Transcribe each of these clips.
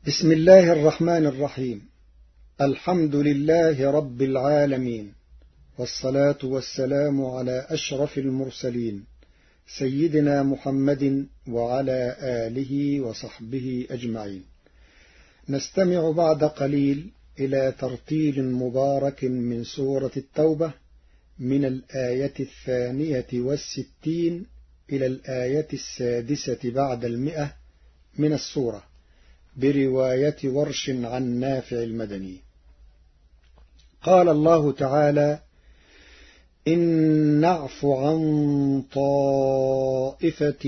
بسم الله الرحمن الرحيم. الحمد لله رب العالمين، والصلاة والسلام على أشرف المرسلين سيدنا محمد وعلى آله وصحبه أجمعين. نستمع بعد قليل إلى ترتيل مبارك من سورة التوبة من الآية 62 إلى الآية 6 بعد 100 من السورة، برواية ورش عن نافع المدني. قال الله تعالى: إن نعف عن طائفة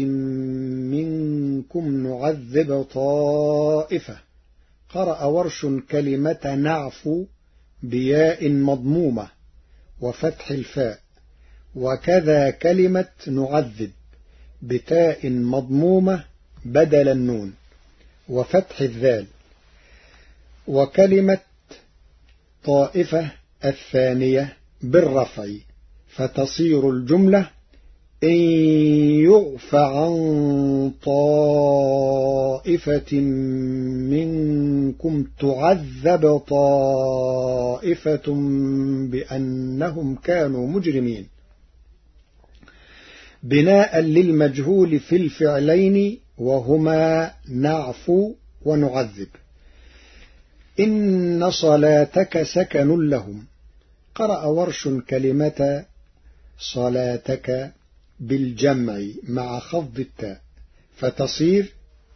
منكم نعذب طائفة. قرأ ورش كلمة نعفو بياء مضمومة وفتح الفاء، وكذا كلمة نعذب بتاء مضمومة بدل النون وفتح الذال، وكلمة طائفة الثانية بالرفع، فتصير الجملة: إن يعف عن طائفة منكم تعذب طائفة بأنهم كانوا مجرمين، بناء للمجهول في الفعلين وهما نعفو ونعذب. إن صلاتك سكن لهم. قرأ ورش كلمة صلاتك بالجمع مع خفض التاء، فتصير: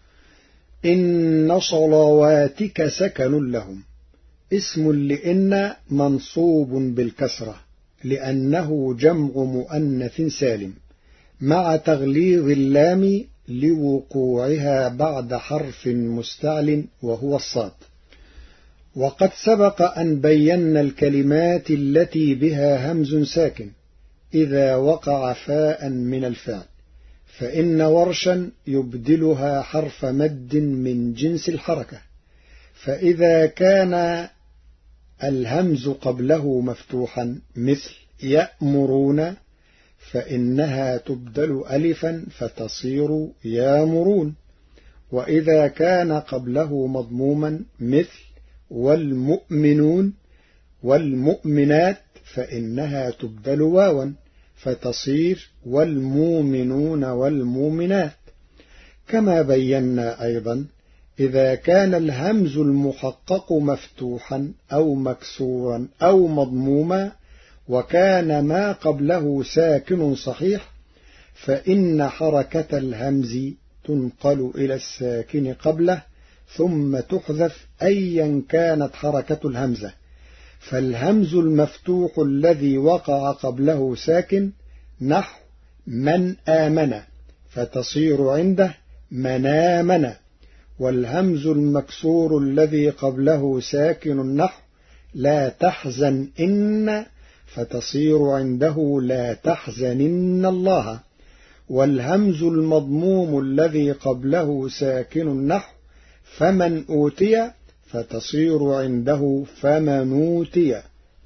إن صلواتك سكن لهم. اسم لإن منصوب بالكسرة لأنه جمع مؤنث سالم، مع تغليظ اللام لوقوعها بعد حرف مستعل وهو الصاد. وقد سبق أن بينا الكلمات التي بها همز ساكن إذا وقع فاء من الفعل، فإن ورشا يبدلها حرف مد من جنس الحركة، فإذا كان الهمز قبله مفتوحا مثل يأمرون فإنها تبدل ألفا فتصير يامرون، وإذا كان قبله مضموما مثل والمؤمنون والمؤمنات فإنها تبدل واوا فتصير والمؤمنون والمؤمنات. كما بينا أيضا إذا كان الهمز المحقق مفتوحا أو مكسورا أو مضموما وكان ما قبله ساكن صحيح، فإن حركة الهمز تنقل إلى الساكن قبله ثم تحذف أيا كانت حركة الهمزة، فالهمز المفتوح الذي وقع قبله ساكن نحو من آمن فتصير عنده من آمن، والهمز المكسور الذي قبله ساكن نحو لا تحزن إن فتصير عنده لا تحزنن الله، والهمز المضموم الذي قبله ساكن نحو فمن أوتي فتصير عنده فمن أوتي.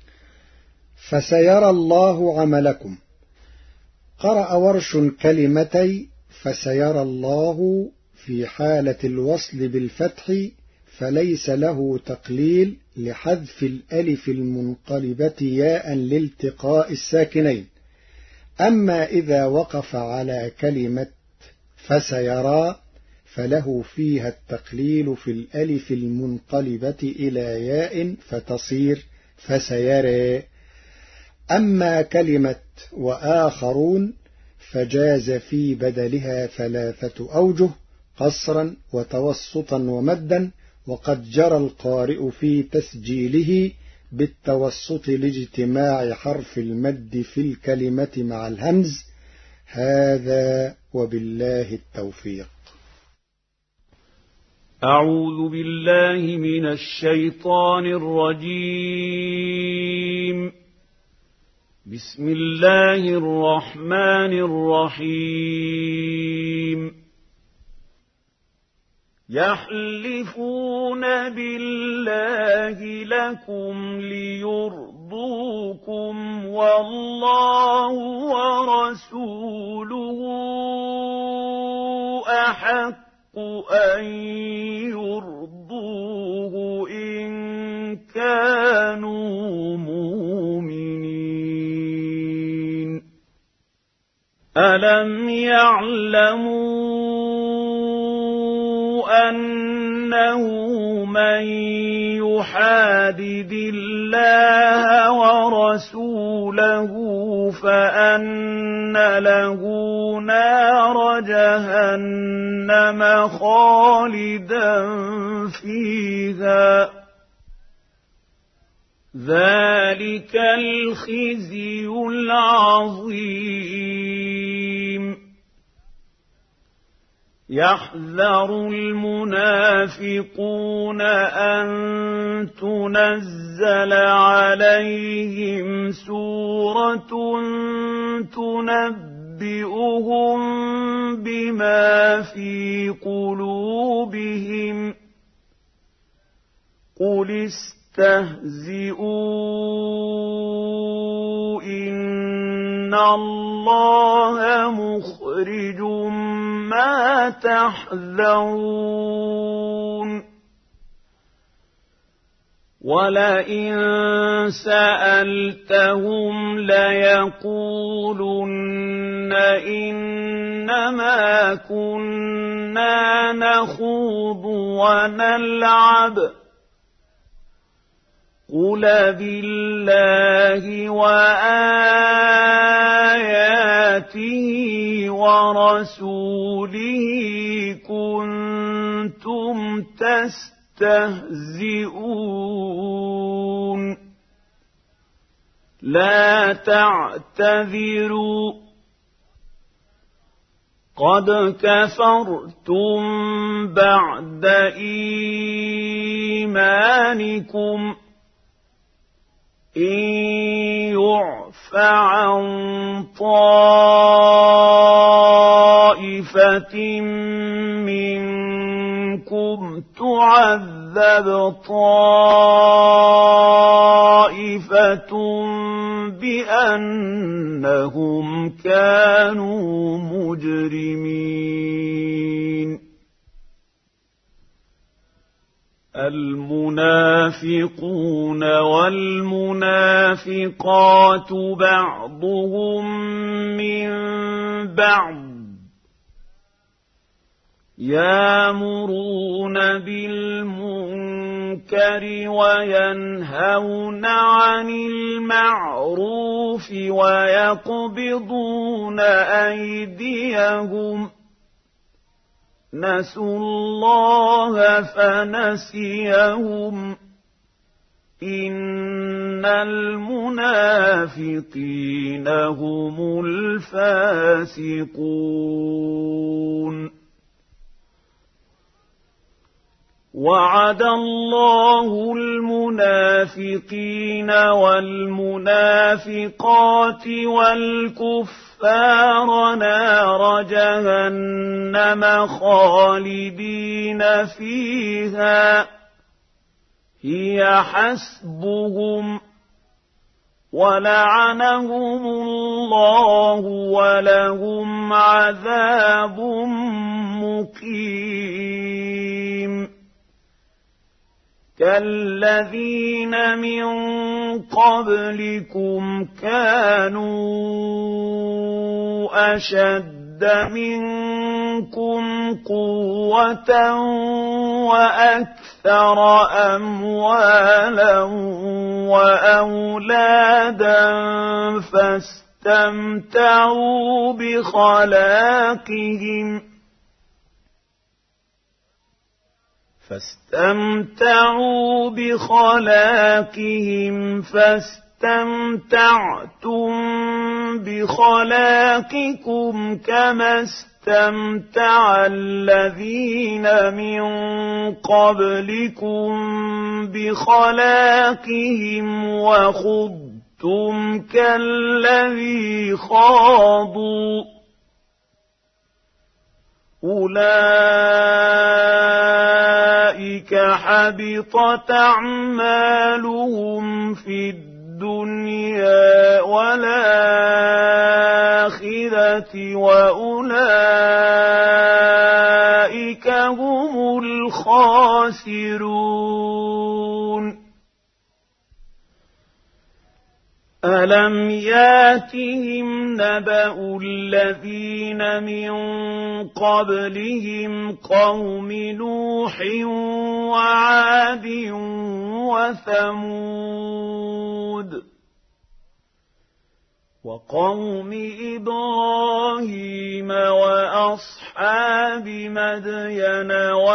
فسيرى الله عملكم. قرأ ورش كلمتي فسيرى الله في حالة الوصل بالفتح، فليس له تقليل لحذف الألف المنقلبة ياء لالتقاء الساكنين. أما إذا وقف على كلمة فسيرى فله فيها التقليل في الألف المنقلبة إلى ياء فتصير فسيرى. أما كلمة وآخرون فجاز في بدلها 3 أوجه: قصرا وتوسطا ومدا، وقد جرى القارئ في تسجيله بالتوسط لاجتماع حرف المد في الكلمة مع الهمز. هذا وبالله التوفيق. أعوذ بالله من الشيطان الرجيم. بسم الله الرحمن الرحيم. يحلفون بالله لكم ليرضوكم والله ورسوله أحق أن يرضوه ألم يعلموا أنه من يحادد الله ورسوله فأن له نار جهنم خالدا فيها ذلك الخزي العظيم يحذر المنافقون أن تنزل عليهم سورة تنبئهم بما في قلوبهم قل استهزئوا إن الله مخرج ما تحذرون ولئن سألتهم ليقولن إنما كنا نخوض ونلعب قل بالله وآياته ورسوله كنتم تستهزئون لا تعتذروا قد كفرتم بعد إيمانكم إن يعف عن طائفة منكم تعذب طائفة بأنهم كانوا مجرمين المنافقون والمنافقات بعضهم من بعض يأمرون بالمنكر وينهون عن المعروف ويقبضون أيديهم نسوا الله فنسيهم إن المنافقين هم الفاسقون وعد الله المنافقين والمنافقات والكفار نار جهنم خالدين فيها هي حسبهم ولعنهم الله ولهم عذاب مقيم كالذين من قبلكم كانوا أشد منكم قوة وأكثر أموالا وأولادا فاستمتعوا بخلاقهم فاستمتعتم بخلاقكم كما استمتع الذين من قبلكم بخلاقهم وخضتم كالذي خاضوا أولئك حبطت أعمالهم في الدنيا والآخرة وأولئك هم الخاسرون ألم ياتهم نبأ الذين من قبلهم قوم نوح وعاد وثمود وقوم إبراهيم وأصحاب مدين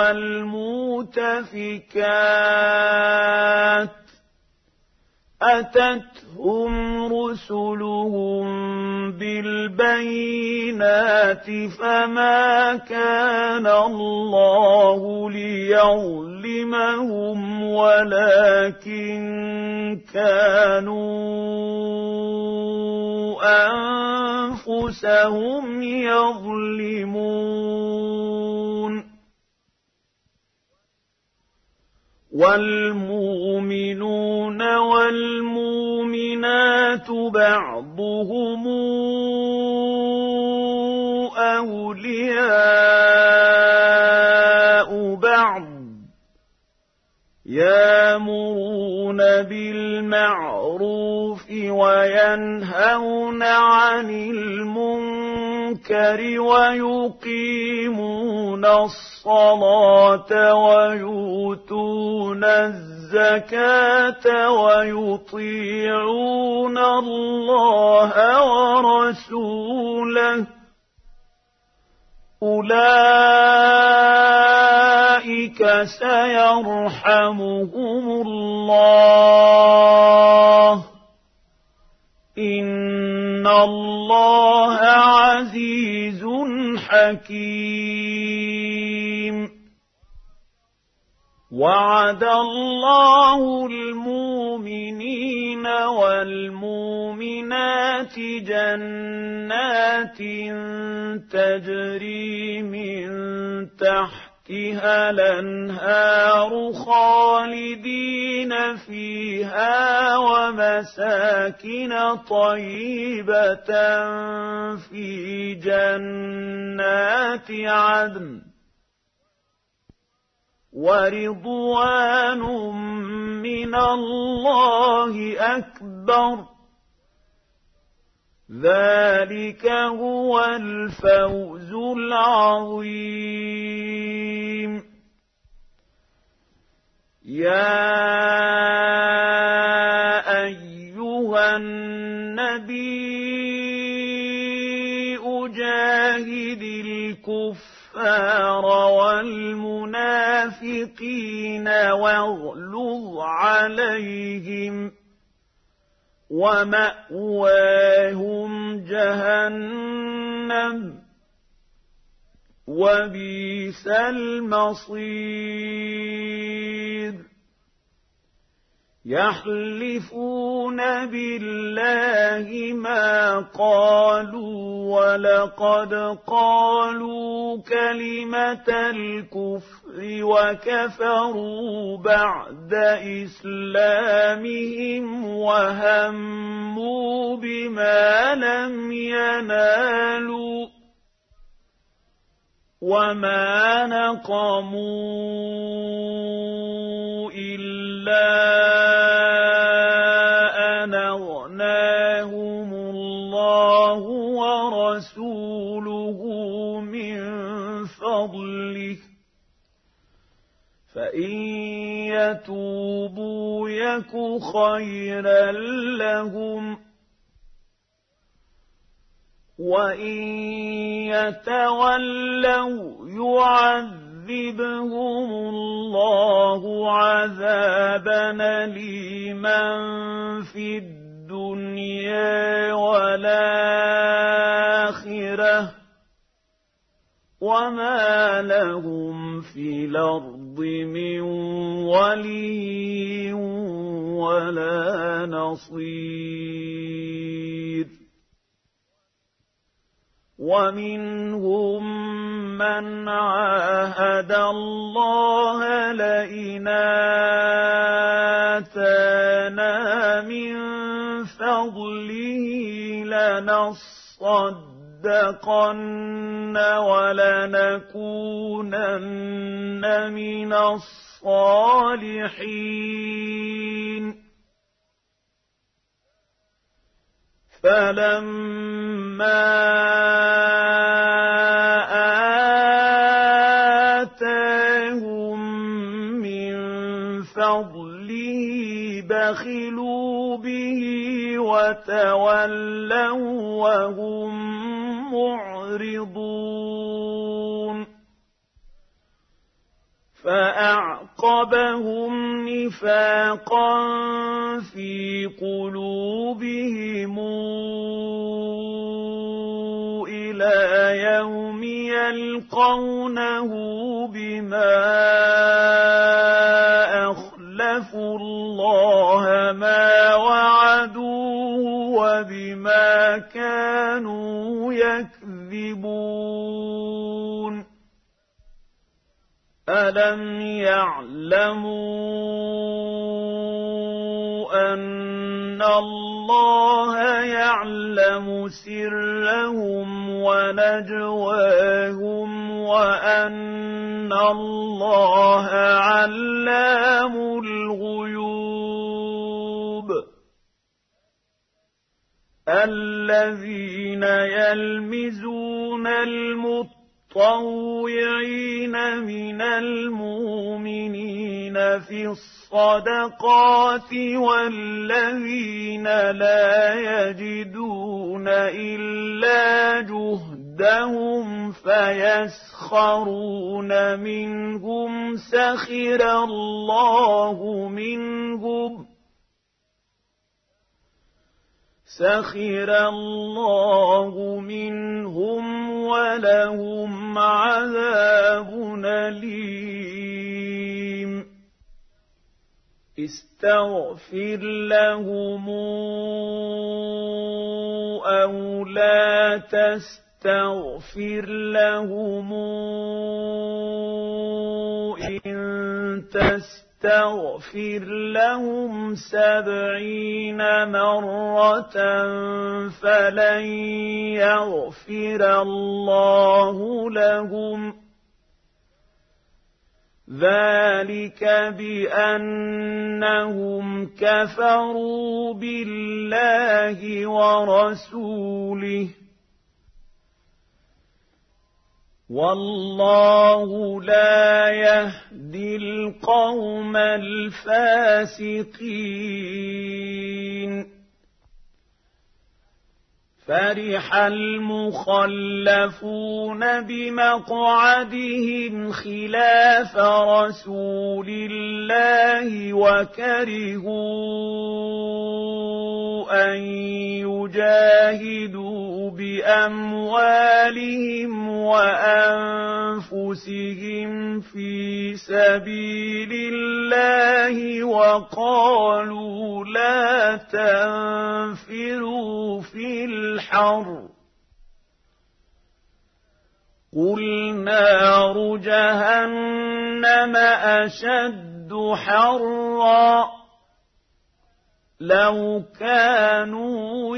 والمؤتفكات أتتهم رسلهم بالبينات فما كان الله ليظلمهم ولكن كانوا أنفسهم يظلمون والمؤمنون والمؤمنات بعضهم أولياء بعض يأمرون بالمعروف وينهون عن المنكر ويقيمون الصلاة ويؤتون الزكاة ويطيعون الله ورسوله أولئك سيرحمهم الله إن الله عزيز حكيم وعد الله المؤمنين والمؤمنات جنات تجري من تحتها الأنهار خالدين فيها ومساكن طيبة في جنات عدن ورضوان من الله أكبر ذلك هو الفوز العظيم يا أيها النبي جاهد الكفار والمنافقين واغلظ عليهم ومأواهم جهنم وبئس المصير يحلفون بالله ما قالوا ولقد قالوا كلمة الكفر وكفروا بعد إسلامهم وهموا بما لم ينالوا وما نقموا إلا أن أغناهم الله ورسوله من فضله فإن يتوبوا يك خيرا لهم وإن يتولوا يعذبهم الله عذابا أليما في الدنيا والآخرة وما لهم في الأرض من ولي ولا نصير ومنهم من عاهد الله لئن آتانا من فضله لنصدقن ولنكونن من الصالحين فَلَمَّا آتَاهُم مِّن فَضْلِهِ بَخِلُوا بِهِ وَتَوَلَّوا وَهُم مُّعْرِضُونَ فَأَعْقَبَهُمْ نِفَاقًا فِي قُلُوبِهِمْ إِلَىٰ يَوْمِ يَلْقَوْنَهُ بِمَا أَخْلَفُوا اللَّهَ مَا وَعَدُوهُ وَبِمَا كَانُوا يَكْذِبُونَ أَلَمْ يَعْلَمُوا أَنَّ اللَّهَ يَعْلَمُ سِرَّهُمْ وَنَجْوَاهُمْ وَأَنَّ اللَّهَ عَلَّامُ الْغُيُوبِ الَّذِينَ يَلْمِزُونَ المتطوعين من المؤمنين في الصدقات والذين لا يجدون إلا جهدهم فيسخرون منهم سخر الله منهم وَلَهُمْ عَذَابٌ أَلِيمٌ اسْتَغْفِرْ لَهُمْ أَوْ لَا تَسْتَغْفِرْ لَهُمْ إِن تَسْتَغْفِرْ لَهُمْ 70 مرة فلن يغفر الله لهم ذلك بأنهم كفروا بالله ورسوله والله لا يهدي القوم الفاسقين فرح المخلفون بمقعدهم خلاف رسول الله وكرهوا أن يجاهدوا بأموالهم وأنفسهم في سبيل الله وقالوا لا تنفروا في الحر قل نار جهنم أشد حرا لو كانوا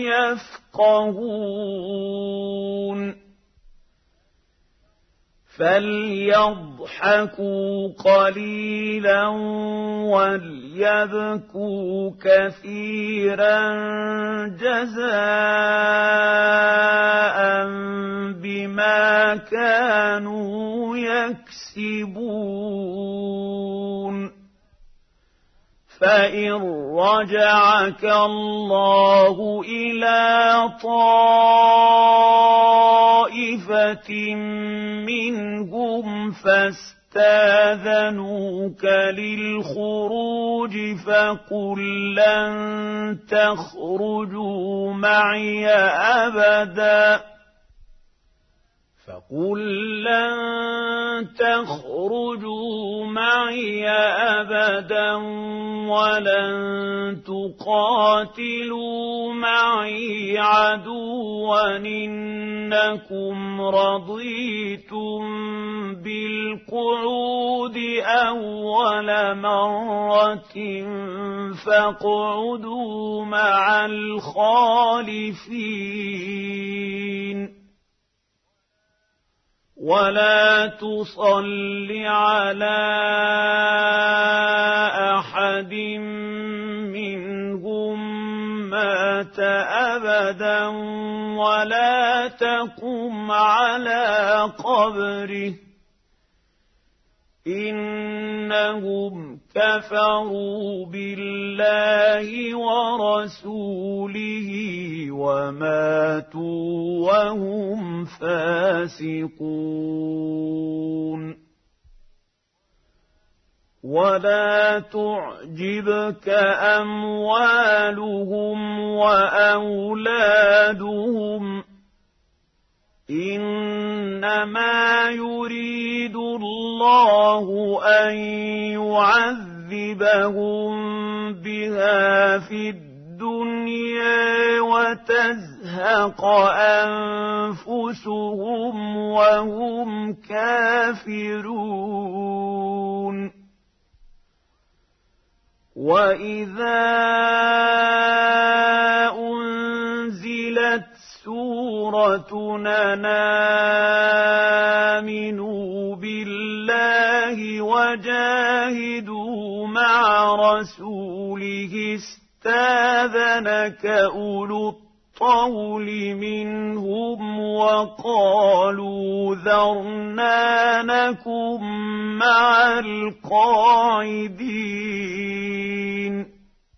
يفقهون فليضحكوا قليلا وليبكوا كثيرا جزاء بما كانوا يكسبون فإن رجعك الله إلى طائفة منهم فاستاذنوك للخروج فقل لن تخرجوا معي أبدا ولن تقاتلوا معي عدوا إنكم رضيتم بالقعود أول مرة فاقعدوا مع الخالفين ولا تصل على أحد منهم مات أبدا ولا تقم على قبره إنهم كفروا بالله ورسوله وماتوا وهم فاسقون ولا تعجبك أموالهم وأولادهم إنما يريد الله أن يعذبهم بها في الدنيا وتزهق أنفسهم وهم كافرون وإذا أنزلت سورة أن آمنوا بالله وجاهدوا مع رسوله استاذنك أولو الطول منهم وقالوا ذرنا نكن مع القاعدين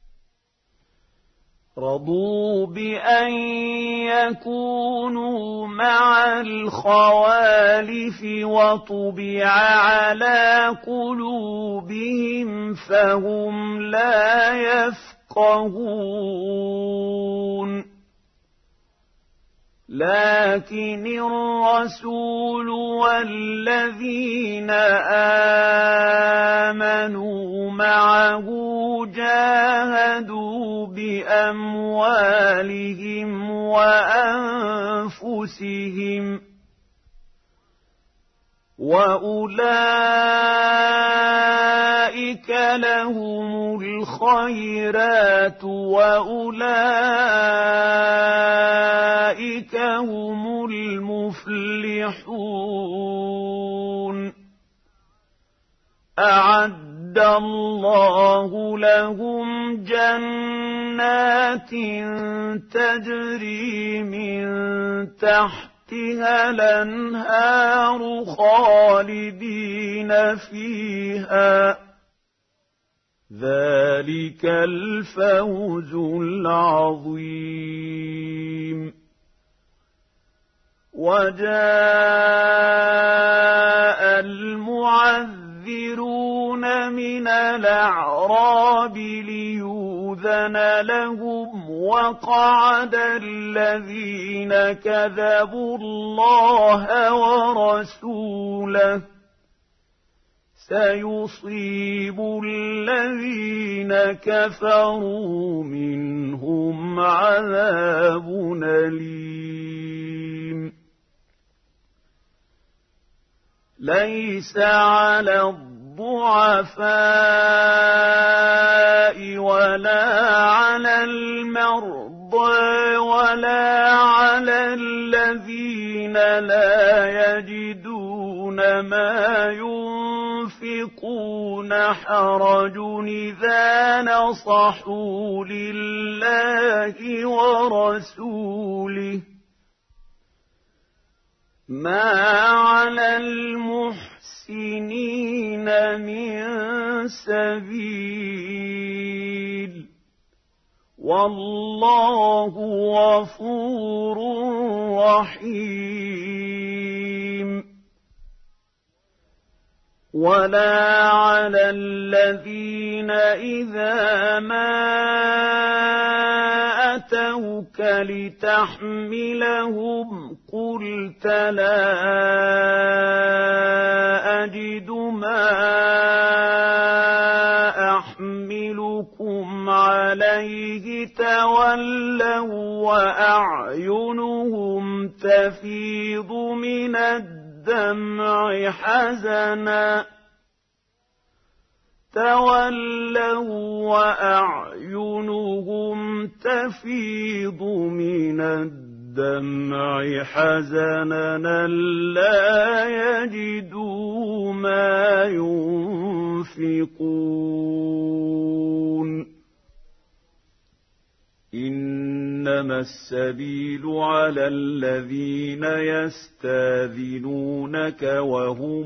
رضوا بأن يكونوا مع الخوالف وطبع على قلوبهم فهم لا يفقهون لكن الرسول والذين آمنوا معه جاهدوا بأموالهم وأنفسهم وأولئك لهم الخيرات وأولئك هم المفلحون أعد الله لهم جنات تجري من تحتها الأنهار خالدين فيها ذلك الفوز العظيم وجاء المعذرون من الأعراب ليؤذن لهم وقعد الذين كذبوا الله ورسوله سيصيب الذين كفروا منهم عذاب أليم ليس على الضعفاء ولا على المرضى ولا على الذين لا يجدون ما ينفقون حرج إذا نصحوا لله ورسوله ما على المحسنين من سبيل والله غفور رحيم ولا على الذين إذا ما أتوك لتحملهم قلت لا أجد ما أحملكم عليه تولوا وأعينهم تفيض من الدمع حزنا وأعينهم تفيض من الدمع حزنا لا يجدوا ما ينفقون إن إنما السبيل على الذين يستاذنونك وهم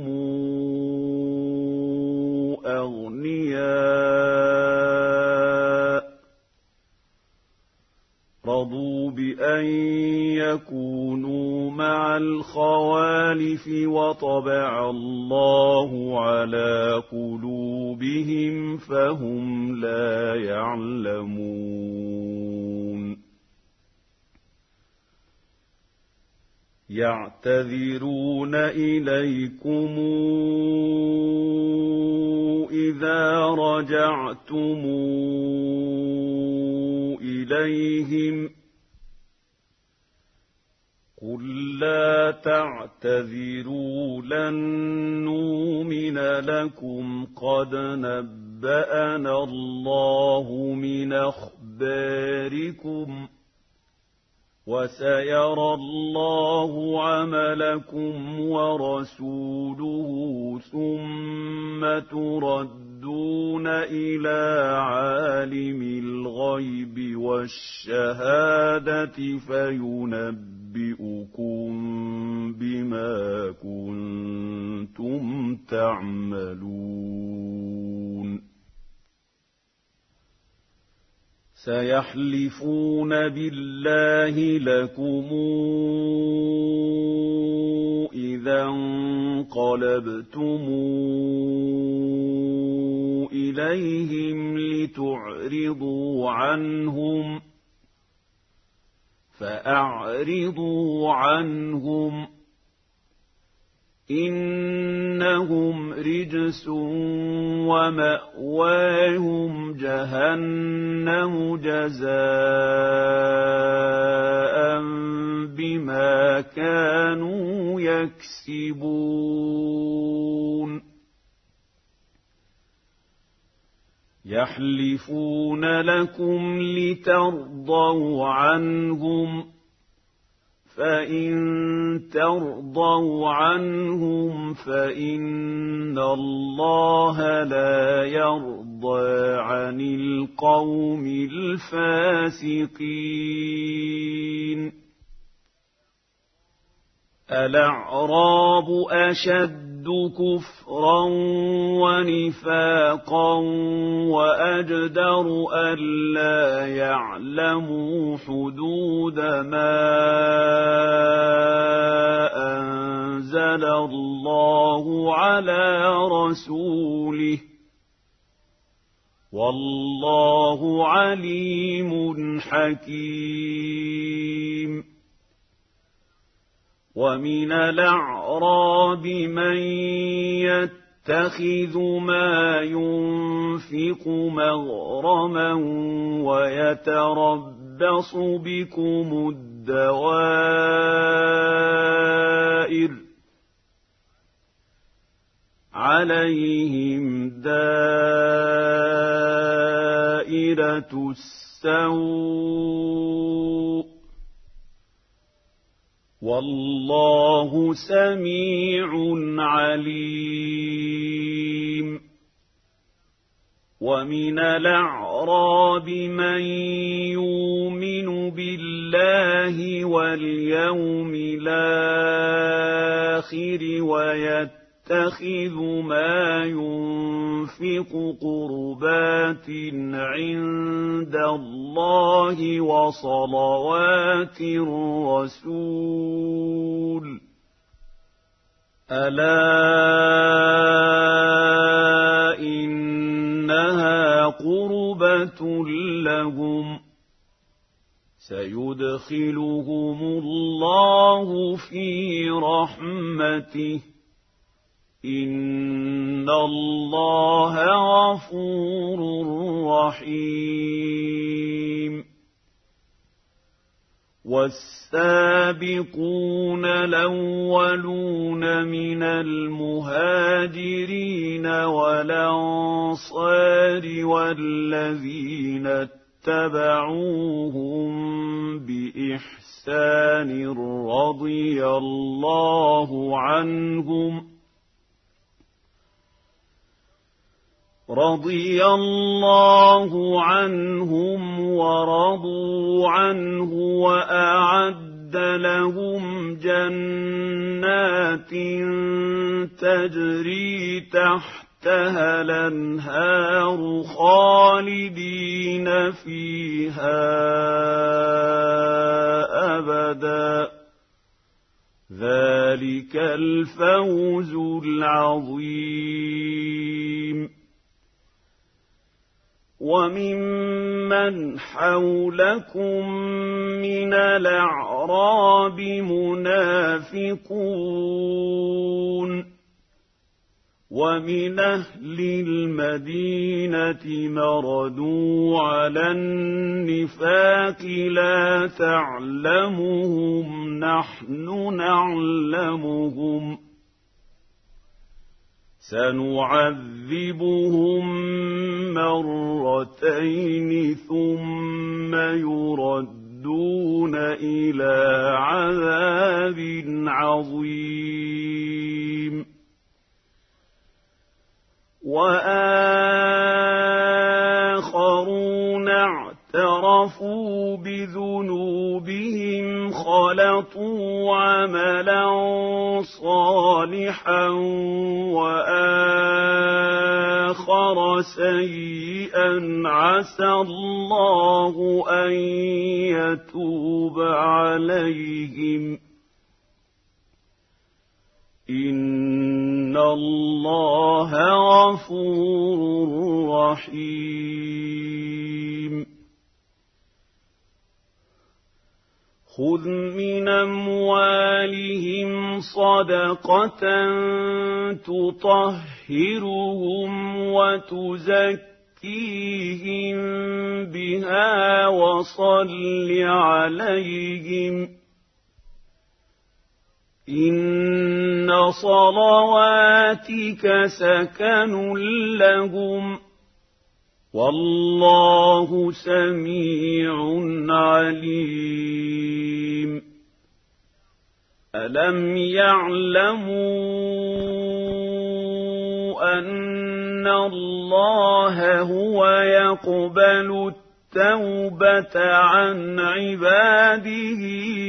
أغنياء رضوا بأن يكونوا مع الخوالف وطبع الله على قلوبهم فهم لا يعلمون يعتذرون إليكم إذا رجعتم إليهم قل لا تعتذروا لن نؤمن لكم قد نبأنا الله من أخباركم وسيرى الله عملكم ورسوله ثم تردون إلى عالم الغيب والشهادة فينبئكم بما كنتم تعملون سيحلفون بالله لكم إذا انقلبتم إليهم لتعرضوا عنهم فأعرضوا عنهم إنهم رجس ومأواهم جهنم جزاء بما كانوا يكسبون يحلفون لكم لترضوا عنهم فإن ترضوا عنهم فإن الله لا يرضى عن القوم الفاسقين الأعراب أشد كفرا ونفاقا وأجدر ألا يعلموا حدود ما أنزل الله على رسوله والله عليم حكيم ومن الأعراب من يتخذ ما ينفق مغرما ويتربص بكم الدوائر عليهم دائرة السوء والله سميع عليم ومن الأعراب من يؤمن بالله واليوم الآخر ويتخذ ما ينفق قربات عند الله وصلوات الرسول ألا إنها قربة لهم سيدخلهم الله في رحمته إن الله غفور رحيم والسابقون الأولون من المهاجرين والأنصار والذين اتبعوهم بإحسان رضي الله عنهم رضي الله عنهم ورضوا عنه وأعد لهم جنات تجري تحتها الأنهار خالدين فيها أبدا ذلك الفوز العظيم وممن حولكم من الأعراب منافقون ومن أهل المدينة مردوا على النفاق لا تعلمهم نحن نعلمهم سنعذبهم مرتين ثم يردون إلى عذاب عظيم وآخرون اعترفوا بذنوبهم خلطوا عملا صالحا وآخر سيئا عسى الله أن يتوب عليهم إن الله غفور رحيم خذ من أموالهم صدقة تطهرهم وتزكيهم بها وصل عليهم إن صلواتك سكن لهم والله سميع عليم ألم يعلموا أن الله هو يقبل التوبة عن عباده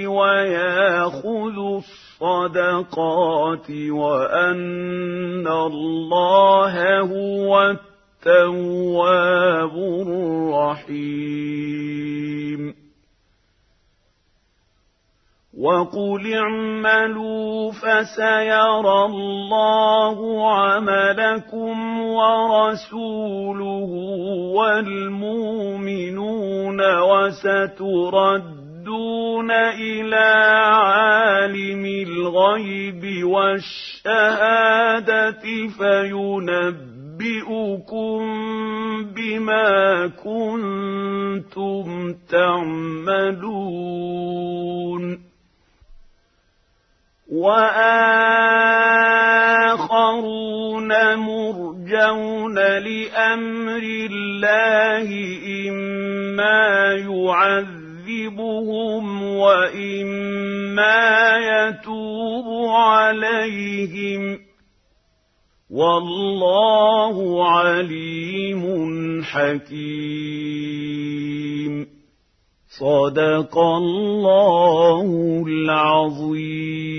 ويأخذ الصدقات وأن الله هو التواب الرحيم وقل اعملوا فسيرى الله عملكم ورسوله والمؤمنون وستردون إلى عالم الغيب والشهادة فينبئكم بما كنتم تعملون وآخرون مرجون لأمر الله إما يعذبهم وإما يتوب عليهم والله عليم حكيم صدق الله العظيم